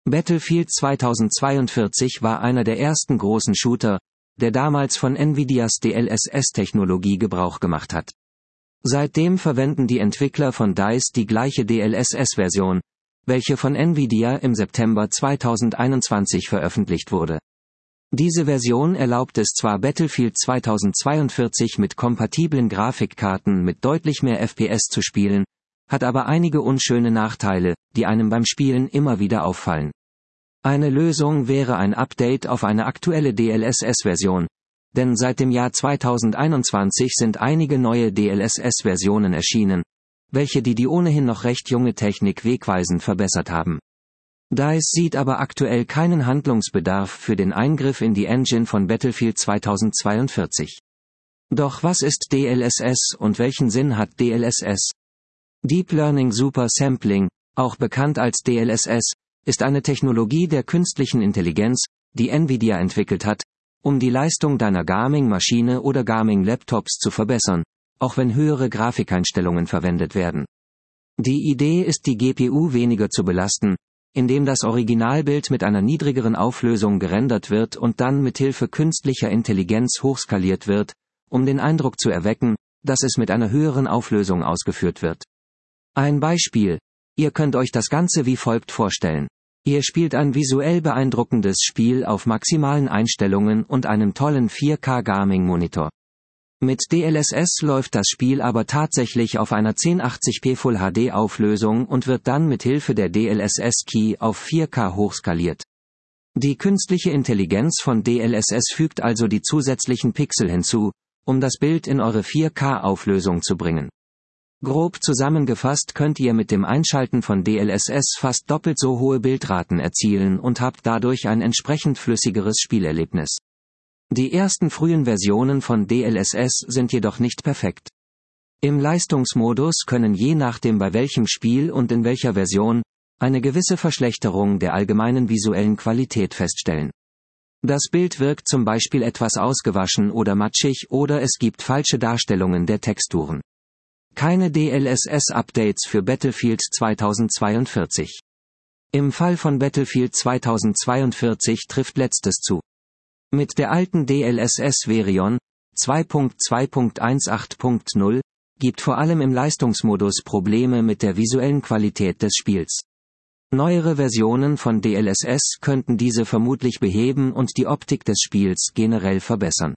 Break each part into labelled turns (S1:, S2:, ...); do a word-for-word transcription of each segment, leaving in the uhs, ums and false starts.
S1: Battlefield zweitausendzweiundvierzig war einer der ersten großen Shooter, der damals von Nvidias D L S S-Technologie Gebrauch gemacht hat. Seitdem verwenden die Entwickler von DICE die gleiche D L S S-Version, welche von Nvidia im September zweitausendeinundzwanzig veröffentlicht wurde. Diese Version erlaubt es zwar Battlefield zweitausendzweiundvierzig mit kompatiblen Grafikkarten mit deutlich mehr F P S zu spielen, hat aber einige unschöne Nachteile, die einem beim Spielen immer wieder auffallen. Eine Lösung wäre ein Update auf eine aktuelle D L S S-Version, denn seit dem Jahr zweitausendeinundzwanzig sind einige neue D L S S-Versionen erschienen, welche die die ohnehin noch recht junge Technik wegweisend verbessert haben. DICE sieht aber aktuell keinen Handlungsbedarf für den Eingriff in die Engine von Battlefield zweitausendzweiundvierzig. Doch was ist D L S S und welchen Sinn hat D L S S? Deep Learning Super Sampling, auch bekannt als D L S S, ist eine Technologie der künstlichen Intelligenz, die Nvidia entwickelt hat, um die Leistung deiner Gaming-Maschine oder Gaming-Laptops zu verbessern, auch wenn höhere Grafikeinstellungen verwendet werden. Die Idee ist, die G P U weniger zu belasten, indem das Originalbild mit einer niedrigeren Auflösung gerendert wird und dann mithilfe künstlicher Intelligenz hochskaliert wird, um den Eindruck zu erwecken, dass es mit einer höheren Auflösung ausgeführt wird. Ein Beispiel: Ihr könnt euch das Ganze wie folgt vorstellen. Ihr spielt ein visuell beeindruckendes Spiel auf maximalen Einstellungen und einem tollen vier K Gaming-Monitor. Mit D L S S läuft das Spiel aber tatsächlich auf einer zehn achtzig p Full H D Auflösung und wird dann mit Hilfe der D L S S Key auf vier K hochskaliert. Die künstliche Intelligenz von D L S S fügt also die zusätzlichen Pixel hinzu, um das Bild in eure vier K Auflösung zu bringen. Grob zusammengefasst könnt ihr mit dem Einschalten von D L S S fast doppelt so hohe Bildraten erzielen und habt dadurch ein entsprechend flüssigeres Spielerlebnis. Die ersten frühen Versionen von D L S S sind jedoch nicht perfekt. Im Leistungsmodus können je nachdem bei welchem Spiel und in welcher Version eine gewisse Verschlechterung der allgemeinen visuellen Qualität feststellen. Das Bild wirkt zum Beispiel etwas ausgewaschen oder matschig oder es gibt falsche Darstellungen der Texturen. Keine D L S S-Updates für Battlefield zweitausendzweiundvierzig. Im Fall von Battlefield zweitausendzweiundvierzig trifft letztes zu. Mit der alten D L S S-Version zwei Punkt zwei Punkt achtzehn Punkt null gibt vor allem im Leistungsmodus Probleme mit der visuellen Qualität des Spiels. Neuere Versionen von D L S S könnten diese vermutlich beheben und die Optik des Spiels generell verbessern.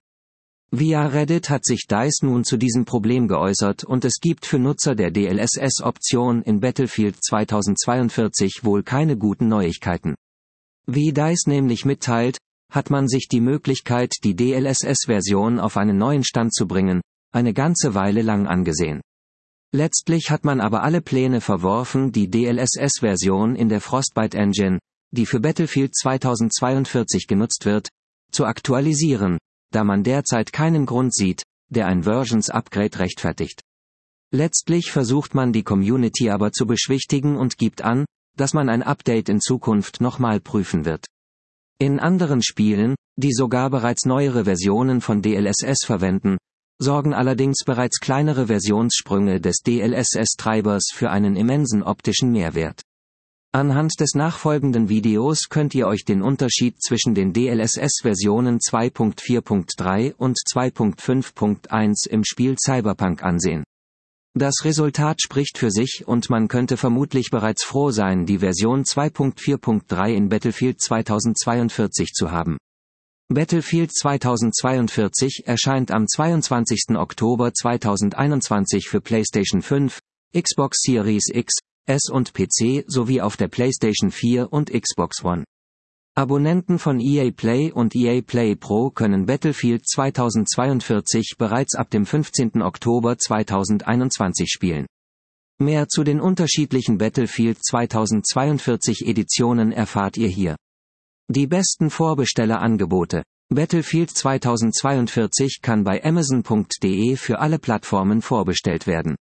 S1: Via Reddit hat sich DICE nun zu diesem Problem geäußert und es gibt für Nutzer der D L S S-Option in Battlefield zweitausendzweiundvierzig wohl keine guten Neuigkeiten. Wie DICE nämlich mitteilt, hat man sich die Möglichkeit, die D L S S-Version auf einen neuen Stand zu bringen, eine ganze Weile lang angesehen. Letztlich hat man aber alle Pläne verworfen, die D L S S-Version in der Frostbite Engine, die für Battlefield zweitausendzweiundvierzig genutzt wird, zu aktualisieren, da man derzeit keinen Grund sieht, der ein Versions-Upgrade rechtfertigt. Letztlich versucht man die Community aber zu beschwichtigen und gibt an, dass man ein Update in Zukunft nochmal prüfen wird. In anderen Spielen, die sogar bereits neuere Versionen von D L S S verwenden, sorgen allerdings bereits kleinere Versionssprünge des D L S S-Treibers für einen immensen optischen Mehrwert. Anhand des nachfolgenden Videos könnt ihr euch den Unterschied zwischen den D L S S-Versionen zwei Punkt vier Punkt drei und zwei Punkt fünf Punkt eins im Spiel Cyberpunk ansehen. Das Resultat spricht für sich und man könnte vermutlich bereits froh sein, die Version zwei Punkt vier Punkt drei in Battlefield zweitausendzweiundvierzig zu haben. Battlefield zweitausendzweiundvierzig erscheint am zweiundzwanzigsten Oktober zweitausendeinundzwanzig für PlayStation fünf, Xbox Series X, S und P C sowie auf der PlayStation vier und Xbox One. Abonnenten von E A Play und E A Play Pro können Battlefield zweitausendzweiundvierzig bereits ab dem fünfzehnten Oktober zweitausendeinundzwanzig spielen. Mehr zu den unterschiedlichen Battlefield zweitausendzweiundvierzig Editionen erfahrt ihr hier. Die besten Vorbestellerangebote. Battlefield zweitausendzweiundvierzig kann bei Amazon Punkt de für alle Plattformen vorbestellt werden.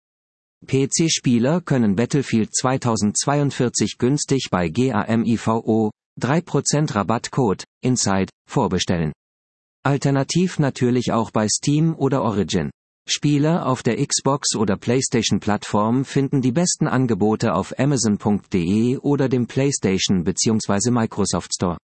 S1: P C-Spieler können Battlefield zweitausendzweiundvierzig günstig bei GAMIVO, drei Prozent Rabattcode, Inside, vorbestellen. Alternativ natürlich auch bei Steam oder Origin. Spieler auf der Xbox- oder PlayStation-Plattform finden die besten Angebote auf amazon punkt de oder dem PlayStation bzw. Microsoft Store.